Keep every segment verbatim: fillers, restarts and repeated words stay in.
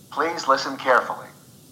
Please listen carefully.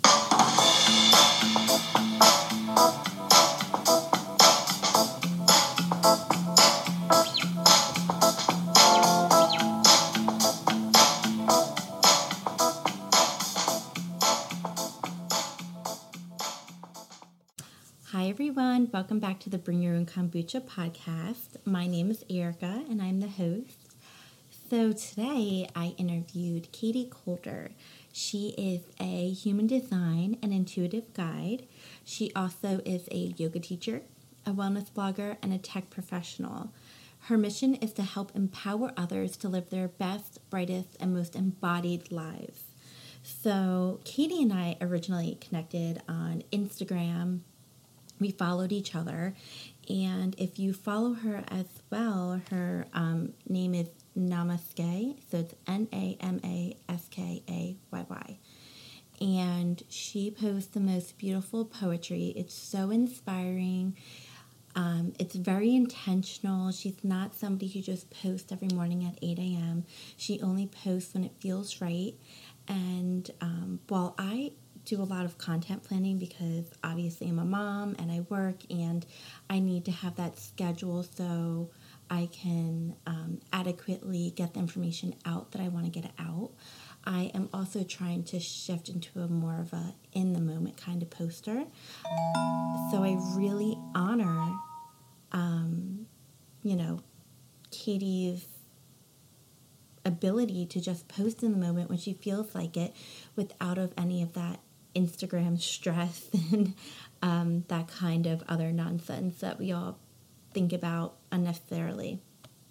Hi everyone, welcome back to the Bring Your Own Kombucha podcast. My name is Erica and I'm the host. So today I interviewed Katie Coulter. She is a human design and intuitive guide. She also is a yoga teacher, a wellness blogger, and a tech professional. Her mission is to help empower others to live their best, brightest, and most embodied lives. So Katie and I originally connected on Instagram. We followed each other, and if you follow her as well, her um, name is Namaske, so it's N A M A S K A Y Y, and she posts the most beautiful poetry. It's so inspiring. Um, it's very intentional. She's not somebody who just posts every morning at eight a.m. She only posts when it feels right, and um, while I do a lot of content planning because obviously I'm a mom and I work and I need to have that schedule so I can um, adequately get the information out that I want to get it out. I am also trying to shift into a more of a in the moment kind of poster. So I really honor, um, you know, Katie's ability to just post in the moment when she feels like it without of any of that Instagram stress and um, that kind of other nonsense that we all think about unnecessarily.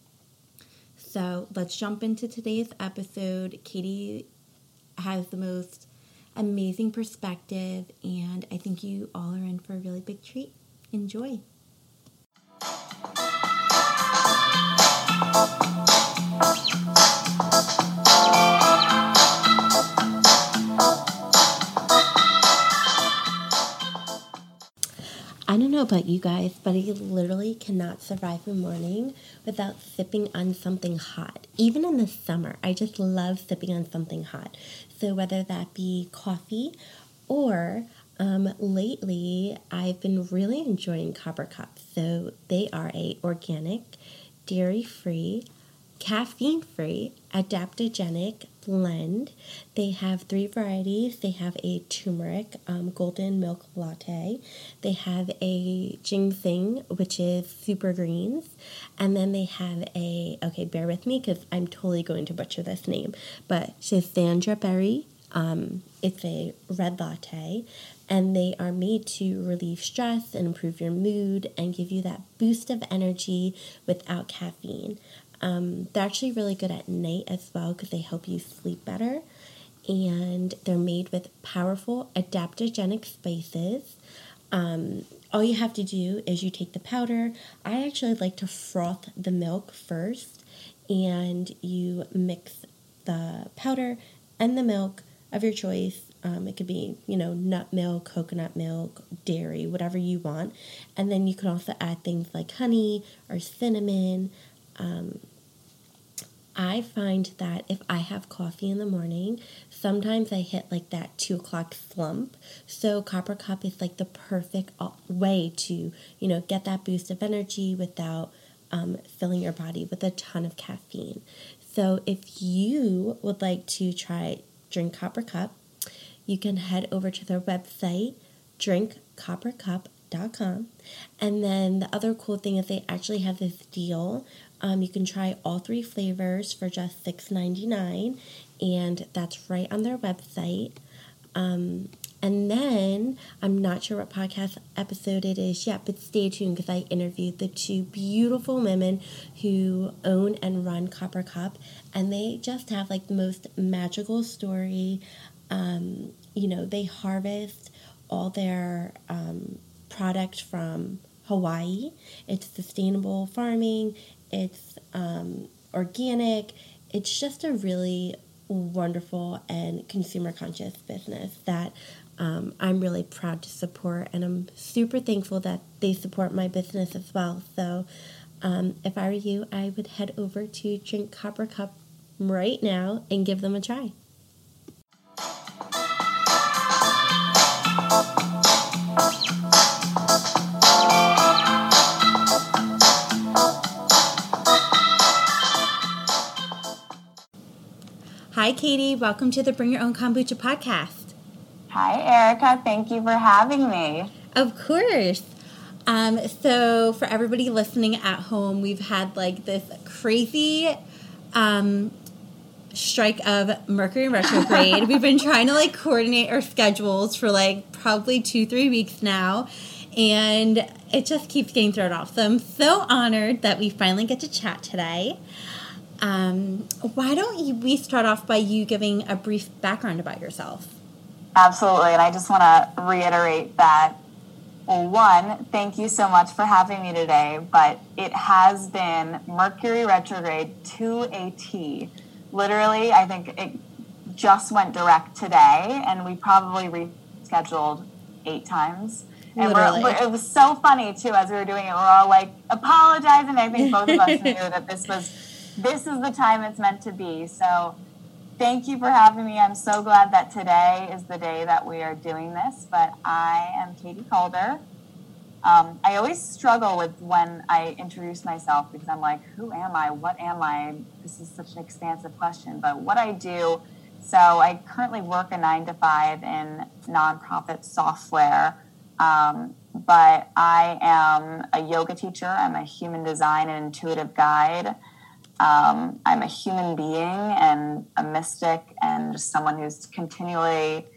So let's jump into today's episode. Katie has the most amazing perspective, and I think you all are in for a really big treat. Enjoy. I don't know about you guys, but I literally cannot survive a morning without sipping on something hot. Even in the summer, I just love sipping on something hot. So whether that be coffee or um, lately, I've been really enjoying Copper Cups. So they are a organic, dairy-free, caffeine-free, adaptogenic blend. They have three varieties. They have a turmeric um, golden milk latte. They have a ginseng, which is super greens. And then they have a, okay, bear with me because I'm totally going to butcher this name, but Schisandra berry. Um, it's a red latte. And they are made to relieve stress and improve your mood and give you that boost of energy without caffeine. Um, they're actually really good at night as well because they help you sleep better. And they're made with powerful adaptogenic spices. Um, all you have to do is you take the powder. I actually like to froth the milk first. And you mix the powder and the milk of your choice. Um, it could be, you know, nut milk, coconut milk, dairy, whatever you want. And then you can also add things like honey or cinnamon. Um, I find that if I have coffee in the morning, sometimes I hit like that two o'clock slump. So Copper Cup is like the perfect way to, you know, get that boost of energy without um, filling your body with a ton of caffeine. So if you would like to try Drink Copper Cup, you can head over to their website, drink copper cup dot com. And then the other cool thing is they actually have this deal. Um, you can try all three flavors for just six ninety-nine, and that's right on their website. Um, and then, I'm not sure what podcast episode it is yet, but stay tuned because I interviewed the two beautiful women who own and run Copper Cup, and they just have like the most magical story. Um, you know, they harvest all their um, product from Hawaii. It's sustainable farming. It's um, organic. It's just a really wonderful and consumer conscious business that um, I'm really proud to support, and I'm super thankful that they support my business as well. So um, if I were you, I would head over to Drink Copper Cup right now and give them a try. Hi, Katie. Welcome to the Bring Your Own Kombucha podcast. Hi, Erica. Thank you for having me. Of course. Um, so for everybody listening at home, we've had like this crazy um, strike of Mercury retrograde. We've been trying to like coordinate our schedules for like probably two, three weeks now. And it just keeps getting thrown off. So I'm so honored that we finally get to chat today. Um, why don't you, we start off by you giving a brief background about yourself? Absolutely. And I just want to reiterate that, well, one, thank you so much for having me today, but it has been Mercury retrograde to a T. Literally, I think it just went direct today, and we probably rescheduled eight times. And we're, we're, it was so funny, too, as we were doing it. We're all, like, apologizing. I think both of us knew that this was... This is the time it's meant to be. So thank you for having me. I'm so glad that today is the day that we are doing this. But I am Katie Calder. Um, I always struggle with when I introduce myself because I'm like, who am I? What am I? This is such an expansive question. But what I do, so I currently work a nine to five in nonprofit software. Um, but I am a yoga teacher. I'm a human design and intuitive guide. Um, I'm a human being and a mystic and just someone who's continually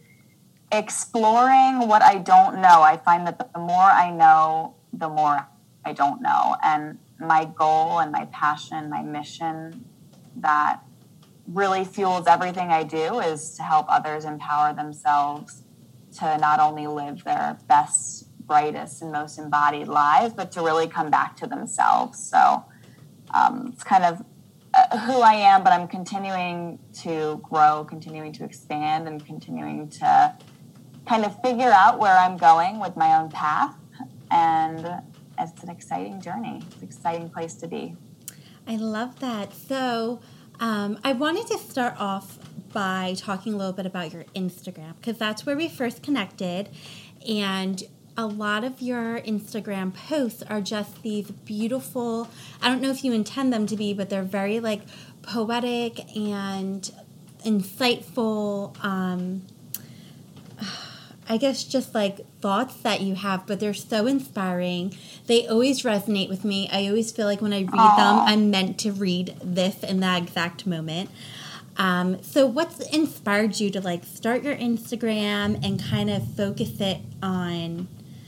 exploring what I don't know. I find that the more I know, the more I don't know. And my goal and my passion, my mission that really fuels everything I do is to help others empower themselves to not only live their best, brightest, and most embodied lives, but to really come back to themselves. So um, it's kind of who I am, but I'm continuing to grow, continuing to expand, and continuing to kind of figure out where I'm going with my own path. And it's an exciting journey. It's an exciting place to be. I love that. So um, I wanted to start off by talking a little bit about your Instagram, because that's where we first connected. And a lot of your Instagram posts are just these beautiful, I don't know if you intend them to be, but they're very like poetic and insightful, um, I guess just like thoughts that you have, but they're so inspiring. They always resonate with me. I always feel like when I read Aww. them, I'm meant to read this in that exact moment. Um, so what's inspired you to like start your Instagram and kind of focus it on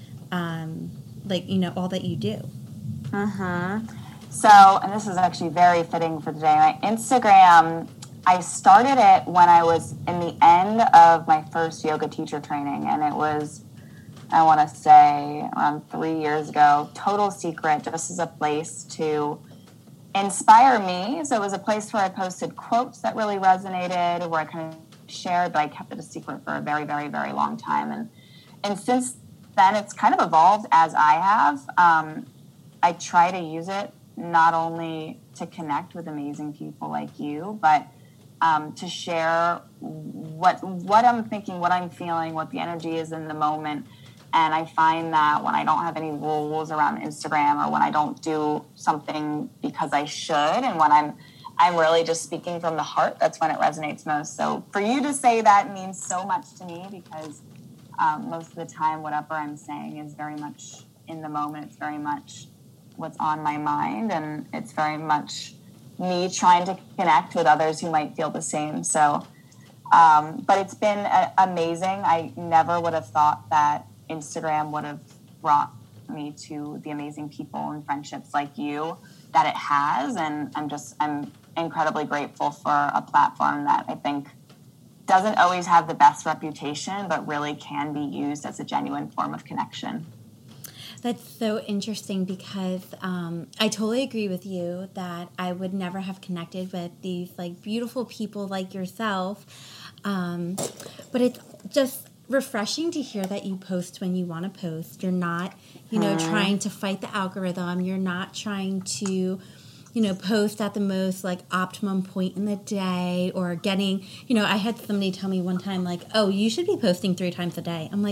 Um, like, you know, all that you do? Mm-hmm. So, and this is actually very fitting for today. My Instagram, I started it when I was in the end of my first yoga teacher training. And it was, I want to say, around three years ago. Total secret, just as a place to inspire me. So it was a place where I posted quotes that really resonated, where I kind of shared, but I kept it a secret for a very, very, very long time. And, and since then it's kind of evolved as I have. Um, I try to use it not only to connect with amazing people like you, but um, to share what what I'm thinking, what I'm feeling, what the energy is in the moment. And I find that when I don't have any rules around Instagram, or when I don't do something because I should, and when I'm I'm really just speaking from the heart, that's when it resonates most. So for you to say that means so much to me, because Um, most of the time, whatever I'm saying is very much in the moment. It's very much what's on my mind, and it's very much me trying to connect with others who might feel the same. So, um, but it's been a- amazing. I never would have thought that Instagram would have brought me to the amazing people and friendships like you that it has, and I'm just I'm incredibly grateful for a platform that I think doesn't always have the best reputation, but really can be used as a genuine form of connection. That's so interesting, because um, I totally agree with you that I would never have connected with these like beautiful people like yourself. Um, but it's just refreshing to hear that you post when you want to post. You're not, you know, mm-hmm. trying to fight the algorithm. You're not trying to, you know, post at the most like optimum point in the day, or getting, you know, I had somebody tell me one time like, oh, you should be posting three times a day. I'm like,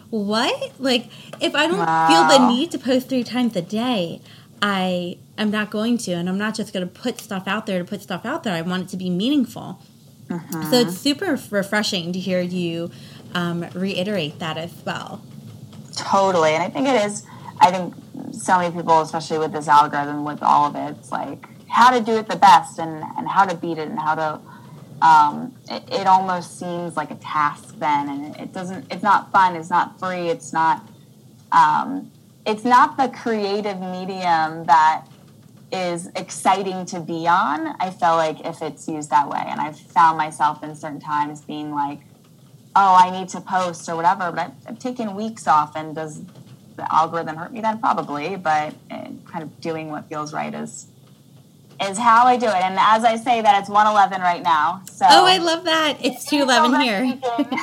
what? Like, if I don't Wow. feel the need to post three times a day, I am not going to. And I'm not just going to put stuff out there to put stuff out there. I want it to be meaningful. Mm-hmm. So it's super refreshing to hear you um, reiterate that as well. Totally. And I think it is, I think so many people, especially with this algorithm, with all of it, it's like how to do it the best and, and how to beat it and how to, um, it, it almost seems like a task then. And it doesn't, it's not fun. It's not free. It's not, um, it's not the creative medium that is exciting to be on, I feel like, if it's used that way. And I've found myself in certain times being like, oh, I need to post or whatever, but I've, I've taken weeks off, and does the algorithm hurt me then? Probably, but uh, kind of doing what feels right is is how I do it. And as I say that, it's one eleven right now. So oh, I love that. It's two eleven here.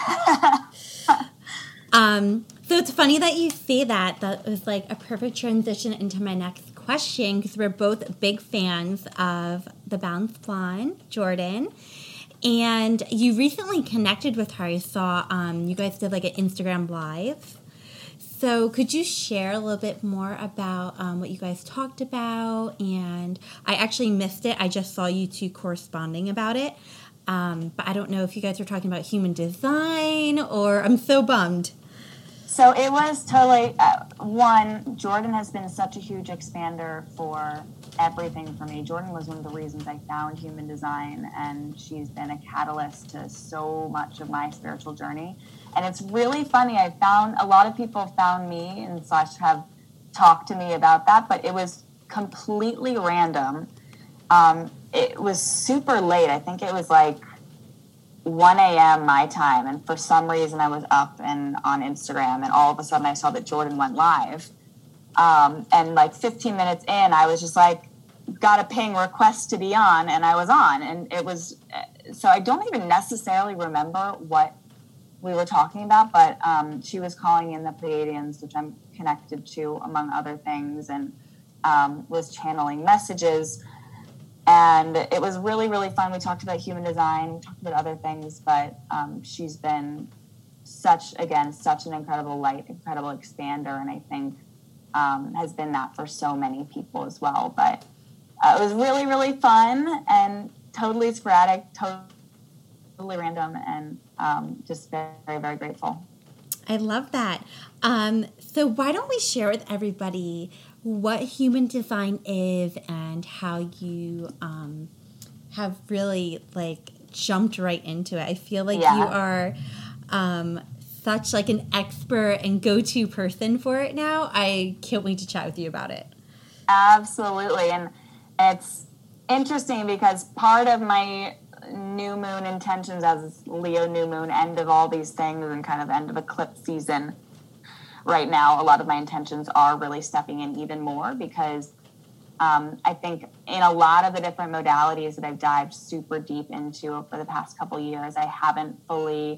um, so it's funny that you say that. That was like a perfect transition into my next question, because we're both big fans of the Balanced Blonde, Jordan. And you recently connected with her. I saw um, you guys did like an Instagram Live. So could you share a little bit more about um, what you guys talked about? And I actually missed it. I just saw you two corresponding about it. Um, but I don't know if you guys were talking about human design, or I'm so bummed. So it was totally, uh, one, Jordan has been such a huge expander for everything for me. Jordan was one of the reasons I found human design, and she's been a catalyst to so much of my spiritual journey. And it's really funny. I found a lot of people found me and slash have talked to me about that, but it was completely random. Um, it was super late. I think it was like one a.m. my time, and for some reason I was up and on Instagram, and all of a sudden I saw that Jordan went live. Um, and like fifteen minutes in, I was just like, got a ping request to be on, and I was on. And it was, so I don't even necessarily remember what we were talking about, but um, she was calling in the Pleiadians, which I'm connected to, among other things, and um, was channeling messages. And it was really, really fun. We talked about human design, we talked about other things, but um, she's been such, again, such an incredible light, incredible expander, and I think um, has been that for so many people as well. But uh, it was really, really fun and totally sporadic, totally random, and um, just very, very, very grateful. I love that. Um, so why don't we share with everybody what human design is and how you um, have really like jumped right into it. I feel like yeah. you are um, such like an expert and go-to person for it now. I can't wait to chat with you about it. Absolutely. And it's interesting because part of my new moon intentions as Leo new moon, end of all these things and kind of end of eclipse season right now, a lot of my intentions are really stepping in even more, because um, I think in a lot of the different modalities that I've dived super deep into for the past couple of years, I haven't fully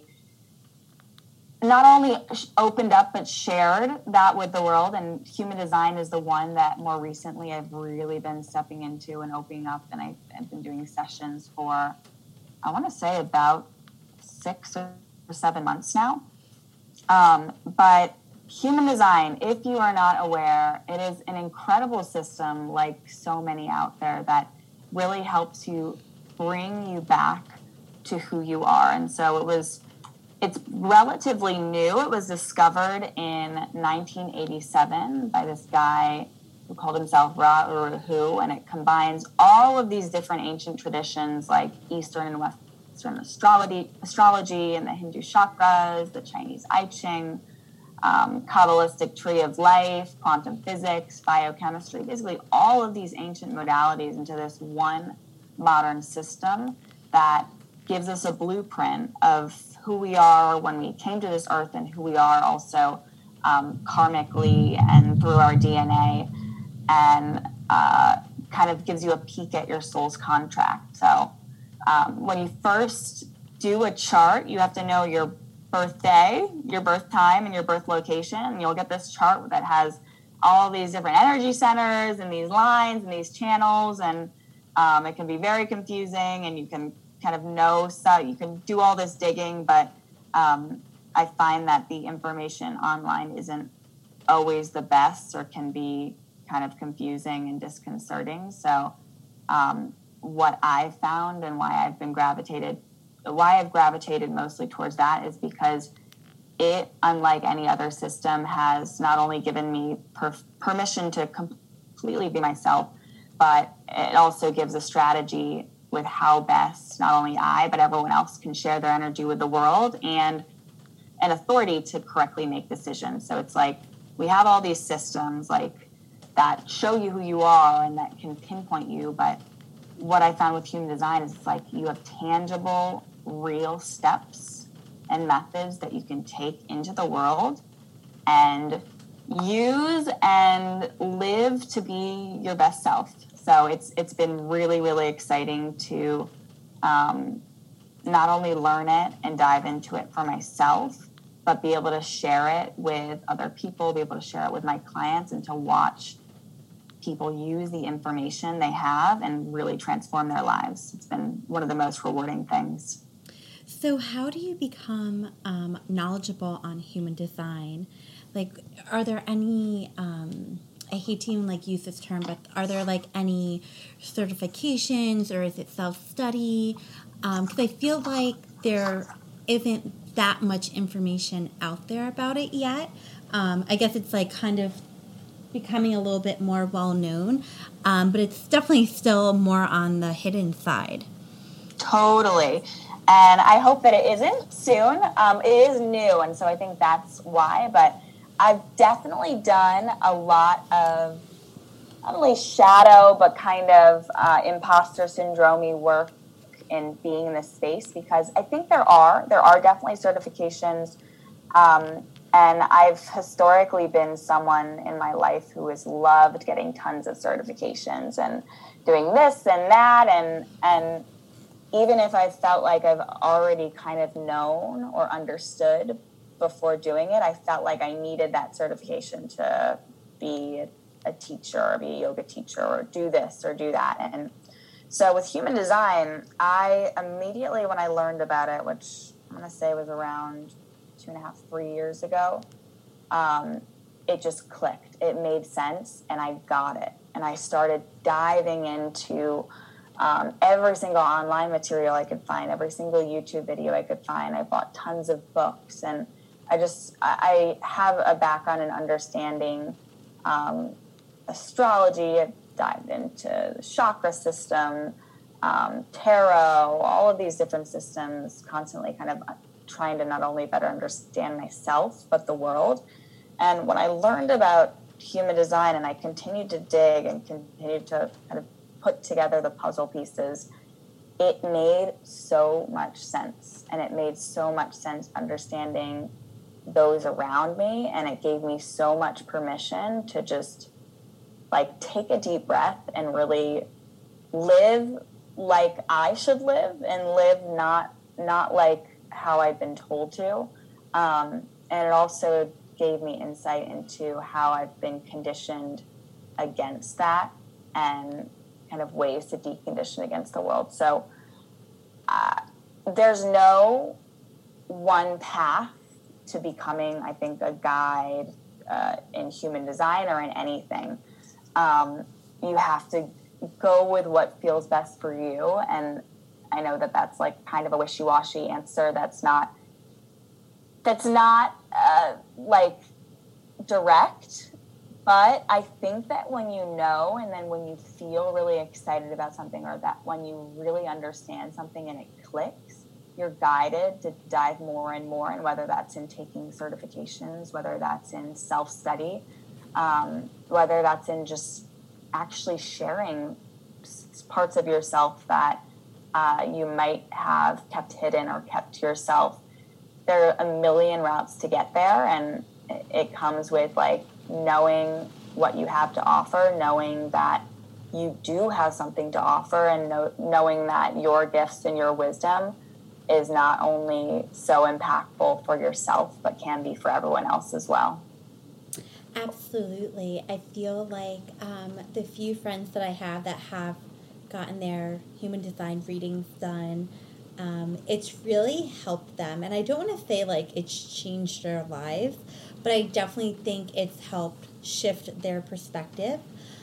not only opened up but shared that with the world. And human design is the one that more recently I've really been stepping into and opening up, and I've, I've been doing sessions for I want to say about six or seven months now. Um, but human design, if you are not aware, it is an incredible system, like so many out there, that really helps you bring you back to who you are. And so it was, it's relatively new. It was discovered in nineteen eighty-seven by this guy who called himself Ra Uru Hu, and it combines all of these different ancient traditions like Eastern and Western astrology, astrology and the Hindu chakras, the Chinese I Ching, um, Kabbalistic tree of life, quantum physics, biochemistry, basically all of these ancient modalities into this one modern system that gives us a blueprint of who we are when we came to this earth and who we are also um, karmically and through our D N A, and uh, kind of gives you a peek at your soul's contract. So um, when you first do a chart, you have to know your birthday, your birth time, and your birth location. And you'll get this chart that has all these different energy centers and these lines and these channels. And um, it can be very confusing, and you can kind of know, so you can do all this digging, but um, I find that the information online isn't always the best, or can be kind of confusing and disconcerting. So um, what I found and why I've been gravitated, why I've gravitated mostly towards that is because it, unlike any other system, has not only given me per- permission to completely be myself, but it also gives a strategy with how best not only I, but everyone else can share their energy with the world, and an authority to correctly make decisions. So it's like we have all these systems like that show you who you are and that can pinpoint you. But what I found with human design is it's like you have tangible, real steps and methods that you can take into the world and use and live to be your best self. So it's it's been really, really exciting to um, not only learn it and dive into it for myself, but be able to share it with other people, be able to share it with my clients, and to watch people use the information they have and really transform their lives. It's been one of the most rewarding things. So how do you become um, knowledgeable on human design? Like, are there any, um, I hate to even like use this term, but are there like any certifications, or is it self-study? Because um, I feel like there isn't that much information out there about it yet. Um, I guess it's like kind of becoming a little bit more well-known, um, but it's definitely still more on the hidden side. Totally. And I hope that it isn't soon. Um, it is new, and so I think that's why. But I've definitely done a lot of not only shadow, but kind of uh, imposter syndrome-y work in being in this space, because I think there are there are definitely certifications. Um, and I've historically been someone in my life who has loved getting tons of certifications and doing this and that, and and even if I felt like I've already kind of known or understood before doing it, I felt like I needed that certification to be a teacher or be a yoga teacher or do this or do that. And so with human design, I immediately, when I learned about it, which I'm going to say was around two and a half, three years ago, um, it just clicked. It made sense, and I got it. And I started diving into Um, every single online material I could find, every single YouTube video I could find. I bought tons of books, and I just, I have a background in understanding um, astrology. I've dived into the chakra system, um, tarot, all of these different systems, constantly kind of trying to not only better understand myself, but the world. And when I learned about human design, and I continued to dig and continued to kind of put together the puzzle pieces, it made so much sense. And it made so much sense understanding those around me. And it gave me so much permission to just like take a deep breath and really live like I should live, and live not, not like how I've been told to. Um, and it also gave me insight into how I've been conditioned against that, and kind of ways to decondition against the world. So uh, there's no one path to becoming, I think, a guide uh, in human design or in anything. Um, you have to go with what feels best for you. And I know that that's like kind of a wishy-washy answer. That's not, that's not uh, like direct. But I think that when you know, and then when you feel really excited about something, or that when you really understand something and it clicks, you're guided to dive more and more. And whether that's in taking certifications, whether that's in self-study, um, whether that's in just actually sharing parts of yourself that uh, you might have kept hidden or kept to yourself. There are a million routes to get there, and it comes with like knowing what you have to offer, knowing that you do have something to offer, and know, knowing that your gifts and your wisdom is not only so impactful for yourself, but can be for everyone else as well. Absolutely. I feel like um, the few friends that I have that have gotten their human design readings done, um, it's really helped them. And I don't want to say, like, it's changed their lives, but I definitely think it's helped shift their perspective.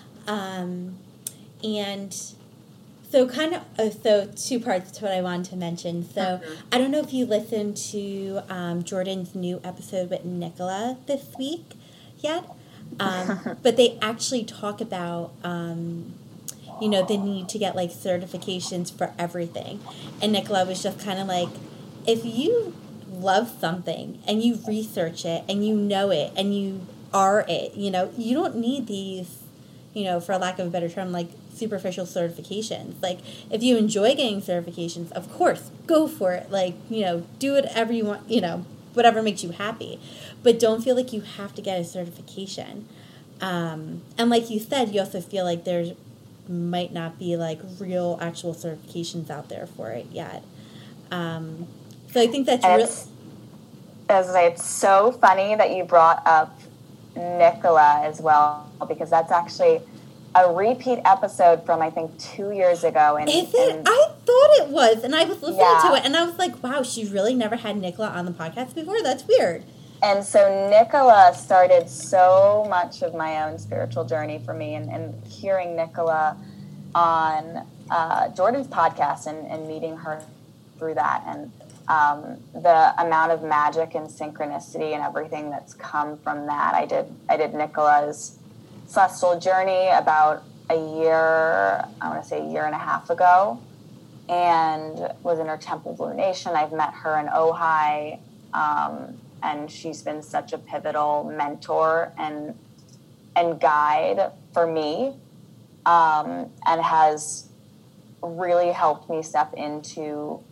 Um, and so kind of, oh, so two parts to what I wanted to mention. So Mm-hmm. I don't know if you listened to um, Jordan's new episode with Nicola this week yet, um, but they actually talk about, um, you know, the need to get, like, certifications for everything. And Nicola was just kind of like, if you love something and you research it and you know it and you are it, you know, you don't need these, you know, for lack of a better term, like, superficial certifications. Like, if you enjoy getting certifications, of course, go for it. Like, you know, do whatever you want, you know, whatever makes you happy. But don't feel like you have to get a certification. Um, and like you said, you also feel like there's might not be, like, real actual certifications out there for it yet. Um, so I think that's And really... it's, as I say, it's so funny that you brought up Nicola as well, because that's actually a repeat episode from, I think, two years ago. And, Is it? and, I thought it was, and I was listening yeah. to it, and I was like, wow, she really never had Nicola on the podcast before? That's weird. And so Nicola started so much of my own spiritual journey for me, and, and hearing Nicola on uh, Jordan's podcast and, and meeting her through that, and um, the amount of magic and synchronicity and everything that's come from that. I did I did Nicola's celestial journey about a year, I want to say a year and a half ago, and was in her Temple Blue Nation. I've met her in Ojai, um, and she's been such a pivotal mentor and and guide for me, um, and has really helped me step into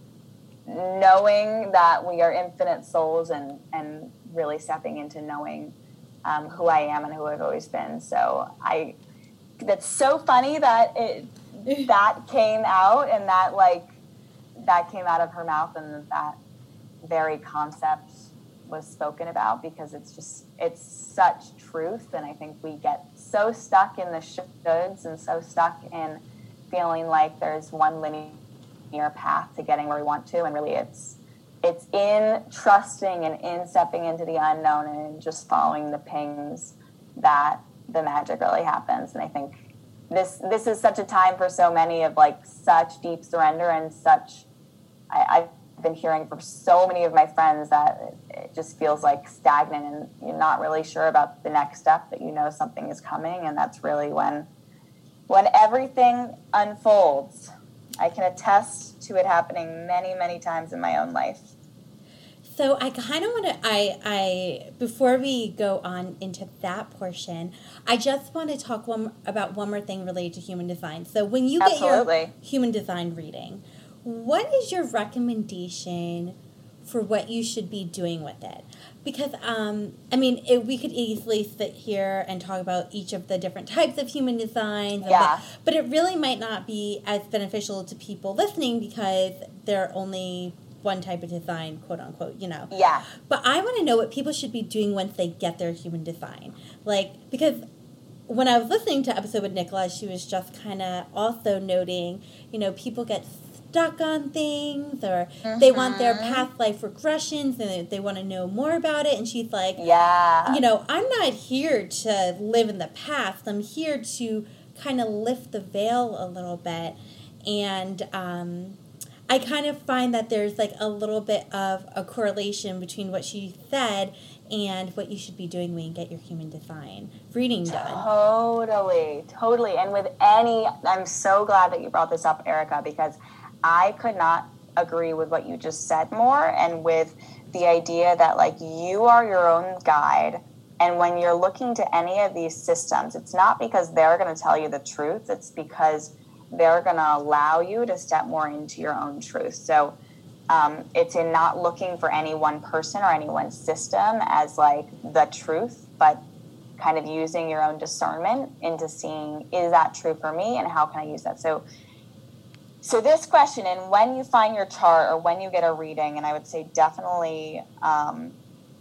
knowing that we are infinite souls, and, and really stepping into knowing um, who I am and who I've always been. So I, that's so funny that it, that came out, and that like, that came out of her mouth, and that very concept was spoken about, because it's just, it's such truth. And I think we get so stuck in the shoulds and so stuck in feeling like there's one linear path to getting where we want to, and really it's it's in trusting and in stepping into the unknown and just following the pings that the magic really happens. And I think this this is such a time for so many of, like, such deep surrender, and such I, I've been hearing from so many of my friends that it, it just feels like stagnant, and you're not really sure about the next step, but you know something is coming. And that's really when when everything unfolds. I can attest to it happening many, many times in my own life. So I kind of want to, I, I, before we go on into that portion, I just want to talk one, about one more thing related to human design. So when you get Absolutely. your human design reading, what is your recommendation for what you should be doing with it? Because, um, I mean, it, we could easily sit here and talk about each of the different types of human designs. Yeah. The, but it really might not be as beneficial to people listening, because they're only one type of design, quote unquote, you know. Yeah. But I want to know what people should be doing once they get their human design. Like, because when I was listening to episode with Nicola, she was just kind of also noting, you know, people get stuck on things, or mm-hmm. they want their past life regressions, and they, they want to know more about it. And she's like, yeah, you know, I'm not here to live in the past. I'm here to kind of lift the veil a little bit. And um, I kind of find that there's, like, a little bit of a correlation between what she said and what you should be doing when you get your human design reading done. Totally, totally. And with any, I'm so glad that you brought this up, Erica, because I could not agree with what you just said more, and with the idea that, like, you are your own guide. And when you're looking to any of these systems, it's not because they're going to tell you the truth. It's because they're going to allow you to step more into your own truth. So um, it's in not looking for any one person or any one system as, like, the truth, but kind of using your own discernment into seeing, is that true for me, and how can I use that? So So this question, and when you find your chart or when you get a reading, and I would say definitely, um,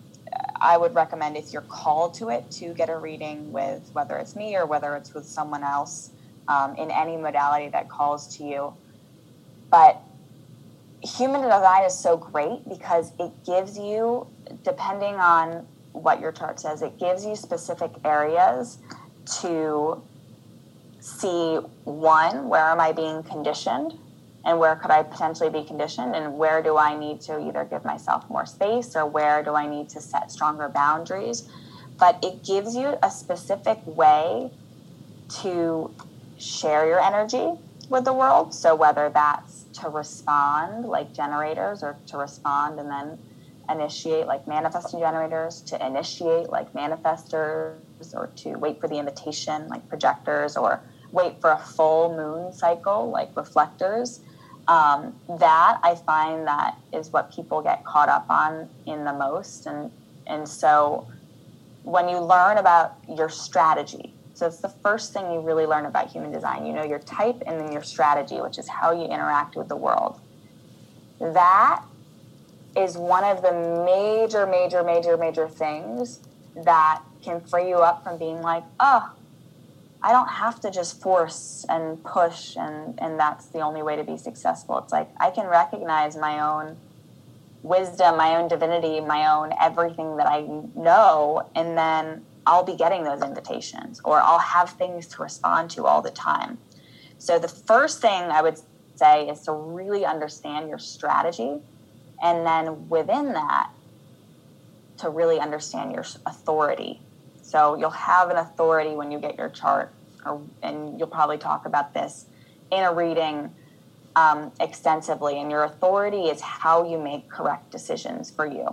I would recommend, if you're called to it, to get a reading with, whether it's me or whether it's with someone else, um, in any modality that calls to you. But human design is so great because it gives you, depending on what your chart says, it gives you specific areas to see, one, where am I being conditioned and where could I potentially be conditioned, and where do I need to either give myself more space or where do I need to set stronger boundaries. But it gives you a specific way to share your energy with the world. So whether that's to respond like generators, or to respond and then initiate like manifesting generators, to initiate like manifestors, or to wait for the invitation like projectors, or wait for a full moon cycle like reflectors. Um, that I find that is what people get caught up on in the most. And, and so when you learn about your strategy, so it's the first thing you really learn about human design. You know your type and then your strategy, which is how you interact with the world. That is one of the major, major, major, major things that can free you up from being like, oh, I don't have to just force and push and, and that's the only way to be successful. It's like I can recognize my own wisdom, my own divinity, my own everything that I know, and then I'll be getting those invitations, or I'll have things to respond to all the time. So the first thing I would say is to really understand your strategy, and then within that, to really understand your authority. So you'll have an authority when you get your chart, or, and you'll probably talk about this in a reading um, extensively. And your authority is how you make correct decisions for you.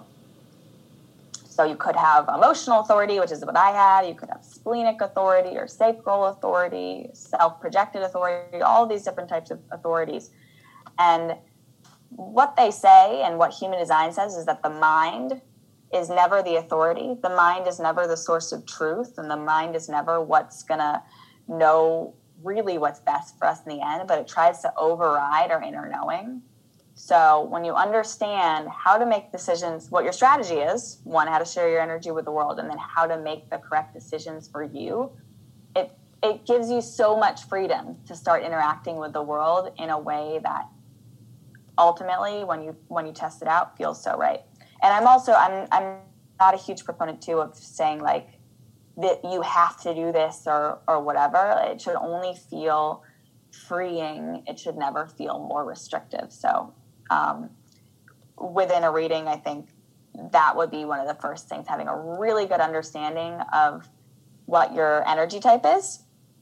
So you could have emotional authority, which is what I had. You could have splenic authority or sacral authority, self-projected authority, all these different types of authorities. And what they say and what human design says is that the mind is never the authority. The mind is never the source of truth, and the mind is never what's going to know really what's best for us in the end, but it tries to override our inner knowing. So when you understand how to make decisions, what your strategy is, one, how to share your energy with the world, and then how to make the correct decisions for you, it it gives you so much freedom to start interacting with the world in a way that ultimately, when you when you test it out, feels so right. And I'm also, I'm I'm not a huge proponent, too, of saying, like, that you have to do this or or whatever. It should only feel freeing. It should never feel more restrictive. So um, within a reading, I think that would be one of the first things, having a really good understanding of what your energy type is.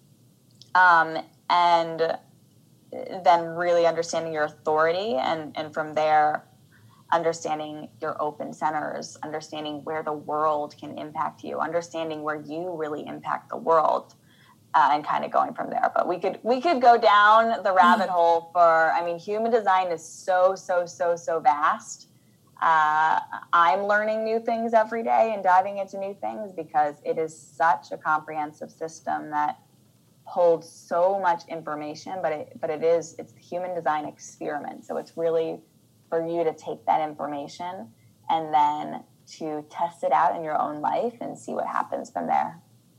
Um, and then really understanding your authority, and, and from there, understanding your open centers, understanding where the world can impact you, understanding where you really impact the world, uh, and kind of going from there. But we could we could go down the rabbit hole for, I mean, human design is so, so, so, so vast. Uh, I'm learning new things every day and diving into new things because it is such a comprehensive system that holds so much information, but it but it is it's the human design experiment. So it's really for you to take that information and then to test it out in your own life and see what happens from there.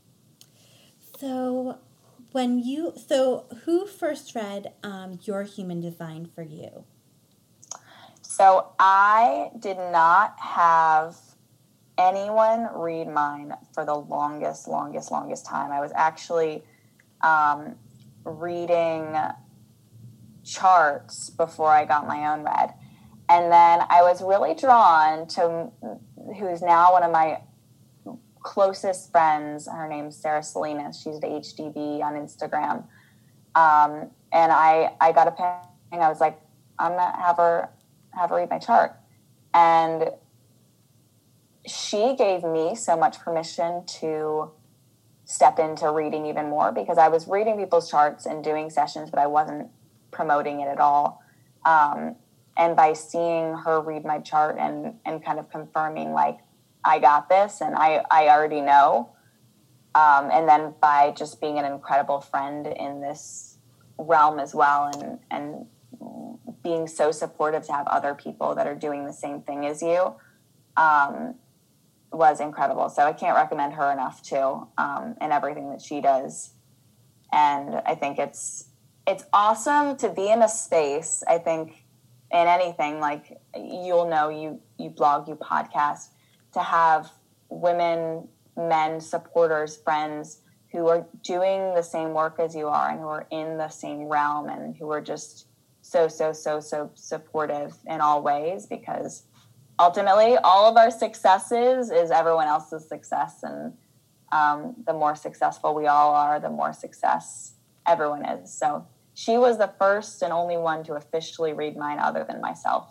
So when you so who first read um, your human design for you? So I did not have anyone read mine for the longest, longest, longest time. I was actually Um, reading charts before I got my own read. And then I was really drawn to who's now one of my closest friends. Her name's Sarah Salinas. She's the H D B on Instagram. Um, and I, I got a ping. I was like, I'm going to have her, have her read my chart. And she gave me so much permission to step into reading even more, because I was reading people's charts and doing sessions, but I wasn't promoting it at all. Um, and by seeing her read my chart and, and kind of confirming, like, I got this and I, I already know. Um, and then by just being an incredible friend in this realm as well, and, and being so supportive to have other people that are doing the same thing as you, um, was incredible. So I can't recommend her enough too, um, and everything that she does. And I think it's, it's awesome to be in a space. I think in anything, like you'll know, you, you blog, you podcast, to have women, men, supporters, friends who are doing the same work as you are and who are in the same realm and who are just so, so, so, so supportive in all ways, because ultimately all of our successes is everyone else's success. And um, the more successful we all are, the more success everyone is. So she was the first and only one to officially read mine other than myself.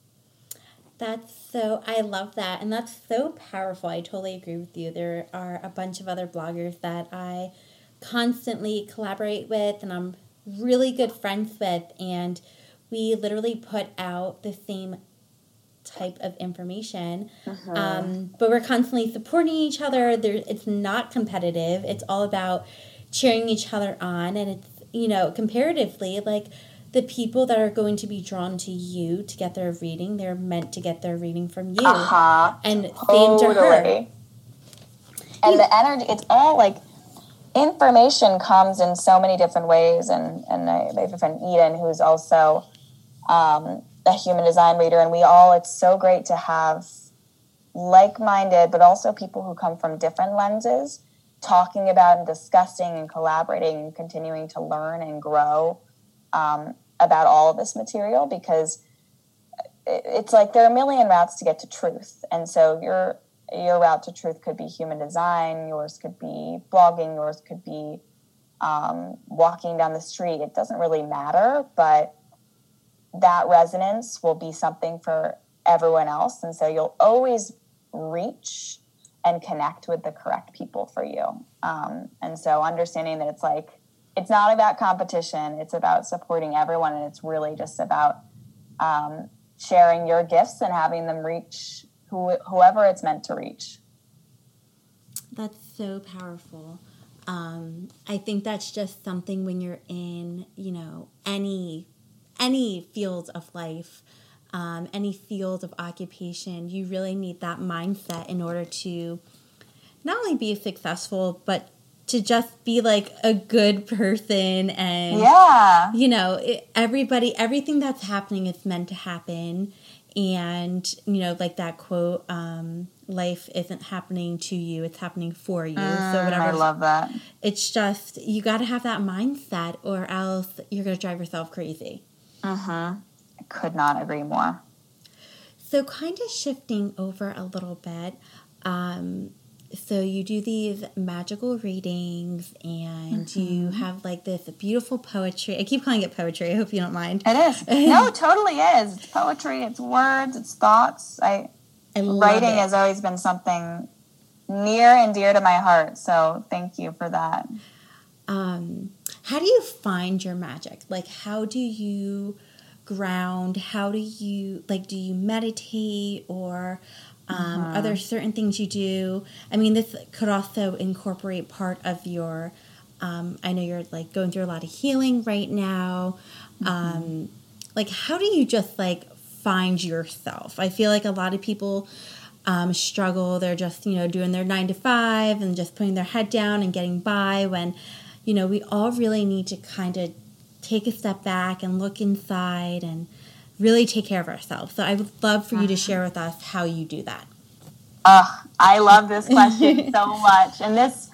That's so, I love that. And that's so powerful. I totally agree with you. There are a bunch of other bloggers that I constantly collaborate with and I'm really good friends with. And we literally put out the same type of information. Uh-huh. Um, but we're constantly supporting each other. There, it's not competitive. It's all about cheering each other on. And it's, you know, comparatively, like, the people that are going to be drawn to you to get their reading, they're meant to get their reading from you. Uh-huh. And totally. same to her. And you, the energy, it's all like, information comes in so many different ways. And, and I, I have a friend, Eden, who's also um, a human design reader. And we all, it's so great to have like-minded, but also people who come from different lenses, talking about and discussing and collaborating and continuing to learn and grow Um, about all of this material, because it's like there are a million routes to get to truth. And so your your route to truth could be human design, yours could be blogging, yours could be um, walking down the street. It doesn't really matter, but that resonance will be something for everyone else. And so you'll always reach and connect with the correct people for you. Um, and so understanding that it's like, it's not about competition. It's about supporting everyone. And it's really just about um, sharing your gifts and having them reach who, whoever it's meant to reach. That's so powerful. Um, I think that's just something when you're in, you know, any, any field of life, um, any field of occupation, you really need that mindset in order to not only be successful, but to just be like a good person. And, yeah. you know, it, everybody, everything that's happening is meant to happen. And, you know, like that quote, um, life isn't happening to you, it's happening for you. Mm, so whatever. I love that. It's just, you got to have that mindset or else you're going to drive yourself crazy. Mm-hmm. I could not agree more. So kind of shifting over a little bit, um, so you do these magical readings and mm-hmm. you have like this beautiful poetry. I keep calling it poetry. I hope you don't mind. It is. No, it totally is. It's poetry. It's words. It's thoughts. I, I writing it. has always been something near and dear to my heart. So thank you for that. Um, how do you find your magic? Like, how do you ground? How do you, like, do you meditate or... Um, uh-huh. Are there certain things you do? I mean, this could also incorporate part of your, um, I know you're like going through a lot of healing right now. Mm-hmm. Um, like, how do you just like find yourself? I feel like a lot of people um, struggle. They're just, you know, doing their nine to five and just putting their head down and getting by when, you know, we all really need to kind of take a step back and look inside and really take care of ourselves. So I would love for you to share with us how you do that. Oh, I love this question so much. And this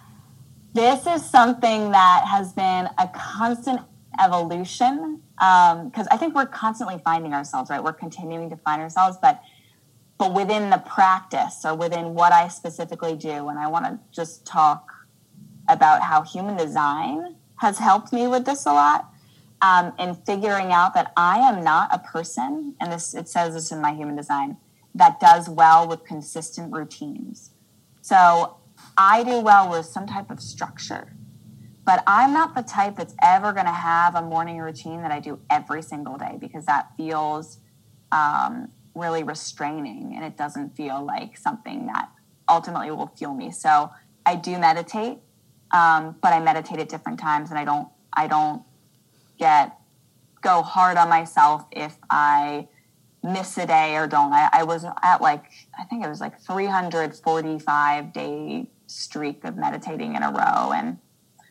this is something that has been a constant evolution, because um, I think we're constantly finding ourselves, right? We're continuing to find ourselves, but but within the practice or within what I specifically do, and I want to just talk about how human design has helped me with this a lot. Um, and figuring out that I am not a person, and this it says this in my human design, that does well with consistent routines. So I do well with some type of structure, but I'm not the type that's ever going to have a morning routine that I do every single day, because that feels um, really restraining, and it doesn't feel like something that ultimately will fuel me. So I do meditate, um, but I meditate at different times, and I don't I don't get go hard on myself if I miss a day or don't. I, I was at like, I think it was like three hundred forty-five day streak of meditating in a row and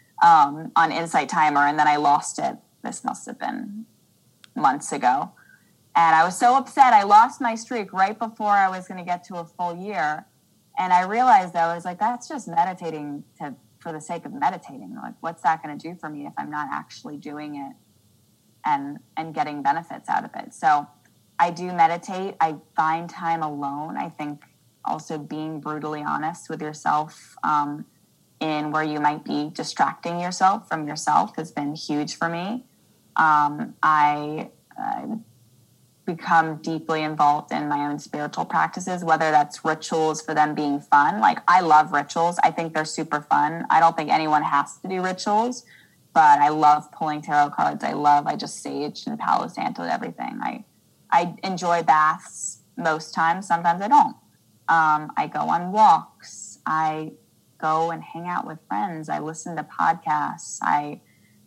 um, on Insight Timer, and then I lost it. This must have been months ago. And I was so upset. I lost my streak right before I was going to get to a full year. And I realized that I was like, that's just meditating to, for the sake of meditating. Like, what's that going to do for me if I'm not actually doing it and, and getting benefits out of it? So I do meditate. I find time alone. I think also being brutally honest with yourself um, in where you might be distracting yourself from yourself has been huge for me. Um, I uh, become deeply involved in my own spiritual practices, whether that's rituals for them being fun. Like, I love rituals. I think they're super fun. I don't think anyone has to do rituals, but I love pulling tarot cards. I love, I just sage and Palo Santo and everything. I, I enjoy baths most times. Sometimes I don't. Um, I go on walks. I go and hang out with friends. I listen to podcasts. I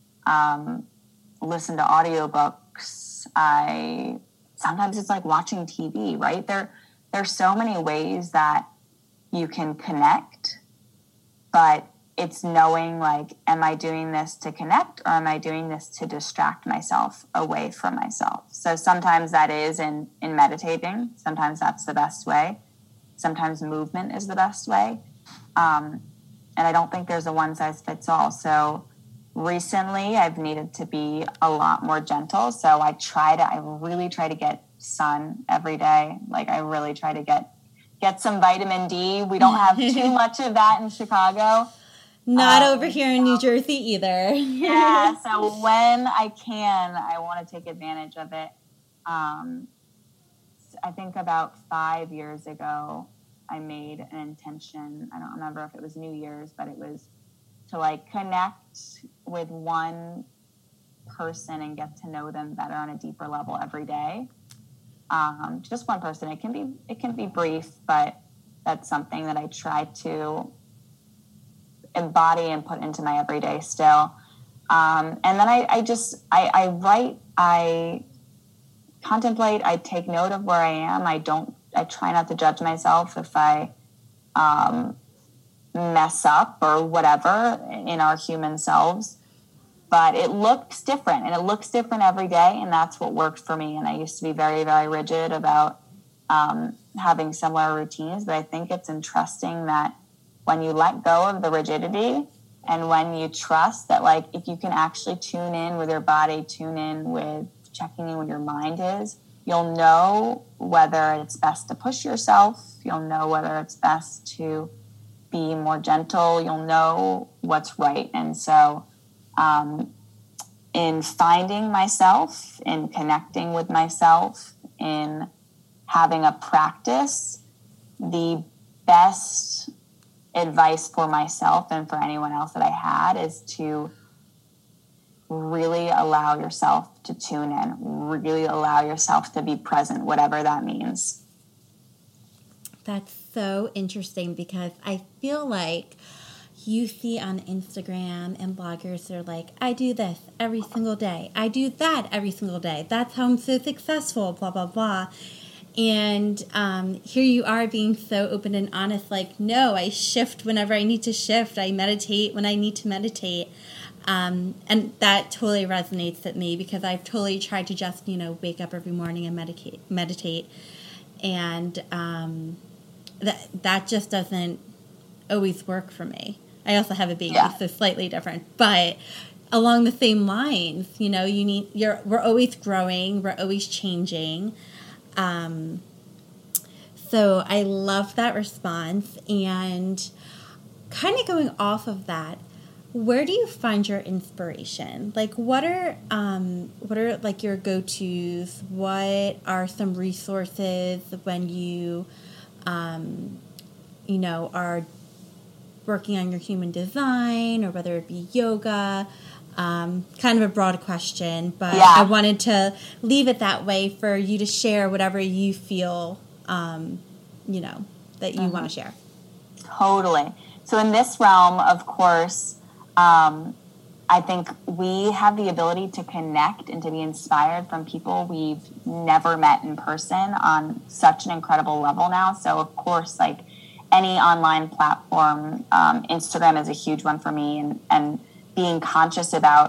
um, listen to audiobooks. I sometimes it's like watching T V, right? There, there's so many ways that you can connect, but it's knowing, like, am I doing this to connect, or am I doing this to distract myself away from myself? So sometimes that is in, in meditating. Sometimes that's the best way. Sometimes movement is the best way. Um, and I don't think there's a one size fits all. So recently I've needed to be a lot more gentle. So I try to, I really try to get sun every day. Like, I really try to get, get some vitamin D. We don't have too much of that in Chicago. Not um, over here in New so, Jersey either. Yeah. So when I can, I want to take advantage of it. Um, I think about five years ago, I made an intention. I don't remember if it was New Year's, but it was to, like, connect with one person and get to know them better on a deeper level every day. Um, just one person. It can be, it can be brief, but that's something that I try to embody and put into my everyday still. Um, and then I, I just, I, I write, I contemplate, I take note of where I am. I don't, I try not to judge myself if I um, mess up or whatever in our human selves. But it looks different, and it looks different every day, and that's what worked for me. And I used to be very, very rigid about um, having similar routines, but I think it's entrusting that when you let go of the rigidity and when you trust that, like, if you can actually tune in with your body, tune in with checking in with your mind is, you'll know whether it's best to push yourself. You'll know whether it's best to be more gentle. You'll know what's right. And so um, in finding myself, in connecting with myself, in having a practice, the best advice for myself and for anyone else that I had is to really allow yourself to tune in, really allow yourself to be present, whatever that means. That's so interesting, because I feel like you see on Instagram and bloggers are like, I do this every single day. I do that every single day. That's how I'm so successful, blah, blah, blah. And um, here you are being so open and honest, like, no, I shift whenever I need to shift. I meditate when I need to meditate. Um, and that totally resonates with me, because I've totally tried to just, you know, wake up every morning and medicate, meditate. And um, that that just doesn't always work for me. I also have a baby, yeah. So slightly different. But along the same lines, you know, you need, you're, we're always growing. We're always changing. Um, so I love that response. And kind of going off of that, where do you find your inspiration? Like, what are um, what are like your go-tos? What are some resources when you, um, you know, are working on your human design, or whether it be yoga? Um, kind of a broad question, but yeah. I wanted to leave it that way for you to share whatever you feel, um, you know, that you mm-hmm. want to share. Totally. So in this realm, of course, Um, I think we have the ability to connect and to be inspired from people we've never met in person on such an incredible level now. So, of course, like any online platform, um, Instagram is a huge one for me, and, and being conscious about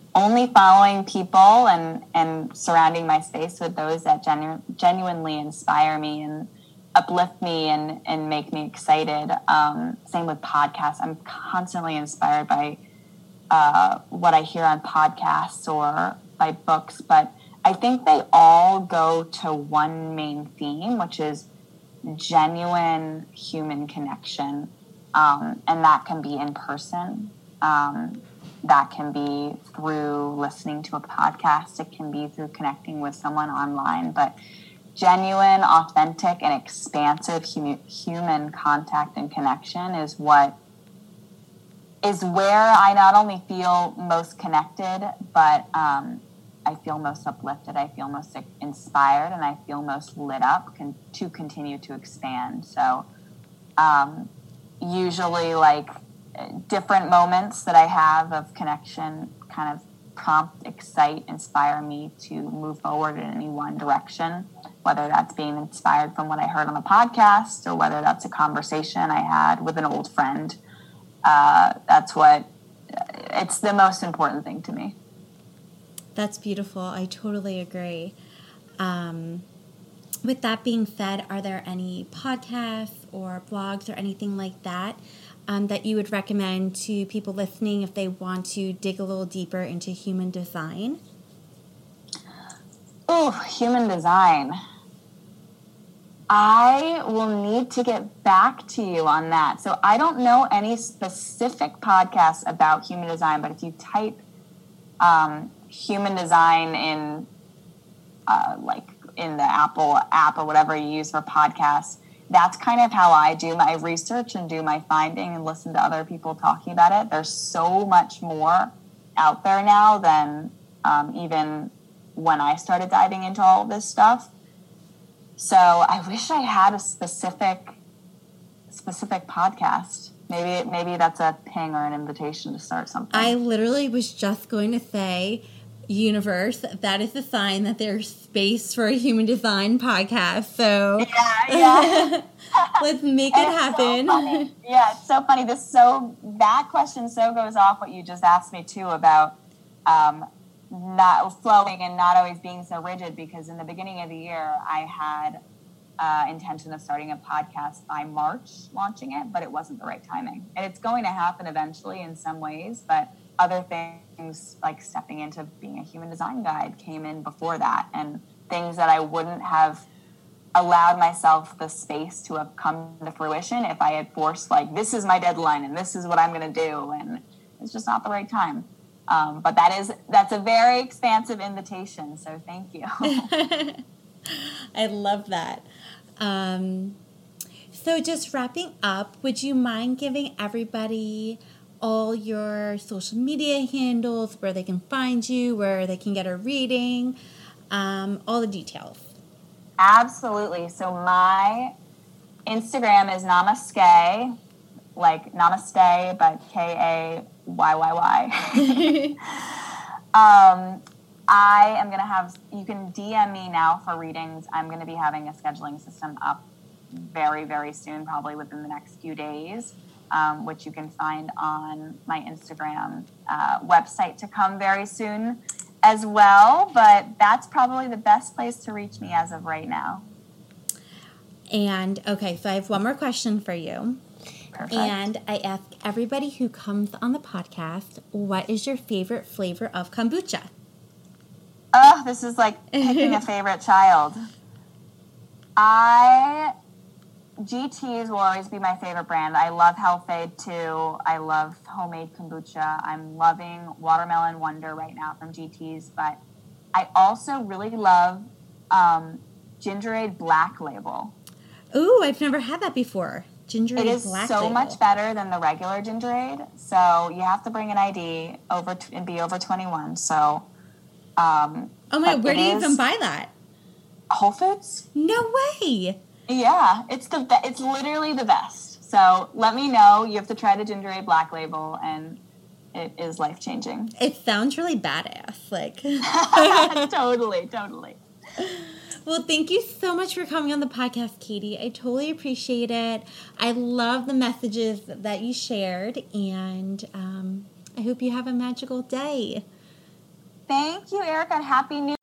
only following people and, and surrounding my space with those that genu- genuinely inspire me and uplift me and, and make me excited. Um, same with podcasts. I'm constantly inspired by uh, what I hear on podcasts or by books, but I think they all go to one main theme, which is genuine human connection. Um, and that can be in person. Um, that can be through listening to a podcast. It can be through connecting with someone online. But genuine, authentic, and expansive hum- human contact and connection is what is where I not only feel most connected, but um, I feel most uplifted. I feel most inspired, and I feel most lit up con- to continue to expand. So um, usually, like, different moments that I have of connection kind of prompt, excite, inspire me to move forward in any one direction, whether that's being inspired from what I heard on the podcast or whether that's a conversation I had with an old friend. Uh, that's what, it's the most important thing to me. That's beautiful. I totally agree. Um, with that being said, are there any podcasts or blogs or anything like that Um, that you would recommend to people listening if they want to dig a little deeper into human design? Oh, human design. I will need to get back to you on that. So I don't know any specific podcasts about human design, but if you type um, human design in uh, like in the Apple app or whatever you use for podcasts, that's kind of how I do my research and do my finding and listen to other people talking about it. There's so much more out there now than um, even when I started diving into all of this stuff. So I wish I had a specific specific podcast. Maybe maybe that's a ping or an invitation to start something. I literally was just going to say, universe, that is a sign that there's space for a human design podcast. So yeah, yeah. Let's make it happen. So yeah, it's so funny. This so that question so goes off what you just asked me too about um, not flowing and not always being so rigid, because in the beginning of the year I had uh, intention of starting a podcast by March, launching it, but it wasn't the right timing. And it's going to happen eventually in some ways, but other things like stepping into being a human design guide came in before that, and things that I wouldn't have allowed myself the space to have come to fruition if I had forced, like, this is my deadline and this is what I'm going to do, and it's just not the right time. Um, but that is that's a very expansive invitation, so thank you. I love that. Um, so just wrapping up, would you mind giving everybody all your social media handles, where they can find you, where they can get a reading, um, all the details? Absolutely. So my Instagram is Namaste, like Namaste, but K A Y Y Y. um, I am going to have, you can D M me now for readings. I'm going to be having a scheduling system up very, very soon, probably within the next few days, um, which you can find on my Instagram uh, website to come very soon as well. But that's probably the best place to reach me as of right now. And, okay, so I have one more question for you. Perfect. And I ask everybody who comes on the podcast, what is your favorite flavor of kombucha? Oh, this is like picking a favorite child. I, G T's will always be my favorite brand. I love Healthade too. I love homemade kombucha. I'm loving Watermelon Wonder right now from G T's. But I also really love um, Gingerade Black Label. Ooh, I've never had that before. Gingerade It is Black so Label. much better than the regular Gingerade. So you have to bring an I D over t- and be over twenty-one. So, um, oh my, where do you even buy that? Whole Foods? No way. Yeah, it's the be- it's literally the best. So let me know. You have to try the Gingerade Black Label, and it is life changing. It sounds really badass. Like totally, totally. Well, thank you so much for coming on the podcast, Katie. I totally appreciate it. I love the messages that you shared, and um, I hope you have a magical day. Thank you, Erica, and Happy New